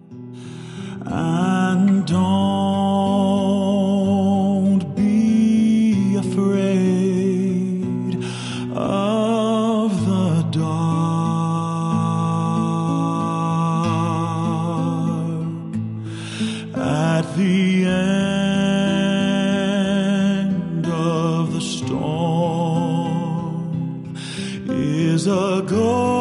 And don't be afraid of the dark. At the end of the storm is a golden